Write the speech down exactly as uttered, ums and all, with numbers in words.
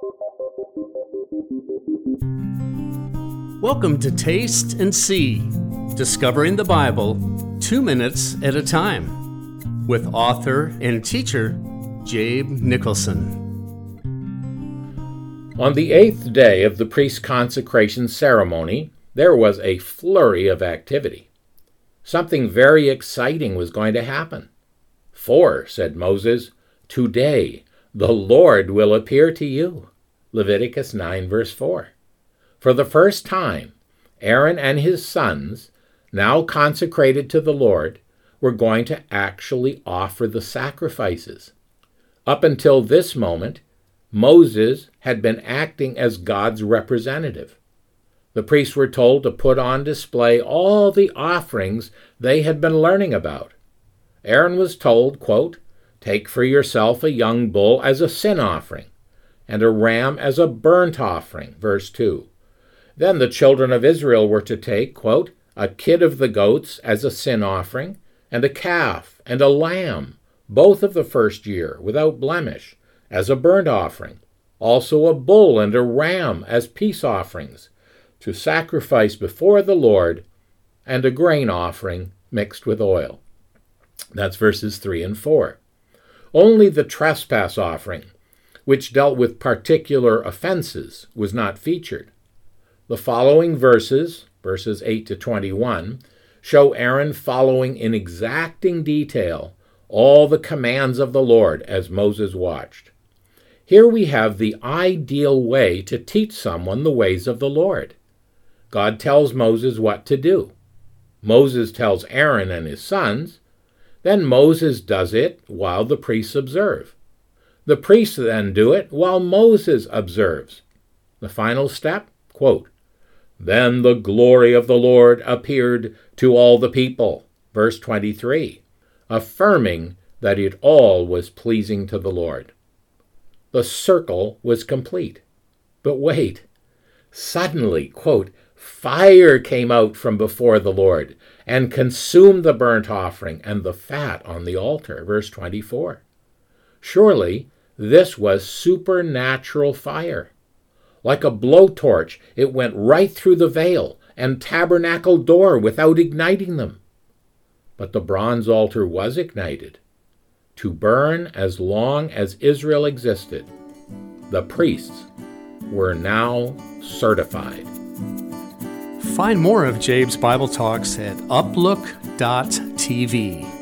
Welcome to Taste and See, Discovering the Bible, two minutes at a time, with author and teacher, Jabe Nicholson. On the eighth day of the priest's consecration ceremony, there was a flurry of activity. Something very exciting was going to happen. For, said Moses, today the Lord will appear to you. Leviticus nine, verse four. For the first time, Aaron and his sons, now consecrated to the Lord, were going to actually offer the sacrifices. Up until this moment, Moses had been acting as God's representative. The priests were told to put on display all the offerings they had been learning about. Aaron was told, quote, "Take for yourself a young bull as a sin offering, and a ram as a burnt offering," verse two. Then the children of Israel were to take, quote, "a kid of the goats as a sin offering, and a calf and a lamb, both of the first year, without blemish, as a burnt offering, also a bull and a ram as peace offerings, to sacrifice before the Lord, and a grain offering mixed with oil." That's verses three and four. Only the trespass offering, which dealt with particular offenses, was not featured. The following verses, verses eight to twenty-one, show Aaron following in exacting detail all the commands of the Lord as Moses watched. Here we have the ideal way to teach someone the ways of the Lord. God tells Moses what to do. Moses tells Aaron and his sons. Then Moses does it while the priests observe. The priests then do it while Moses observes. The final step, quote, "Then the glory of the Lord appeared to all the people," verse twenty-three, affirming that it all was pleasing to the Lord. The circle was complete. But wait, suddenly, quote, "fire came out from before the Lord and consumed the burnt offering and the fat on the altar," verse twenty-four. Surely this was supernatural fire. Like a blowtorch, it went right through the veil and tabernacle door without igniting them. But the bronze altar was ignited, to burn as long as Israel existed. The priests were now certified. Find more of Jabe's Bible Talks at uplook dot t v.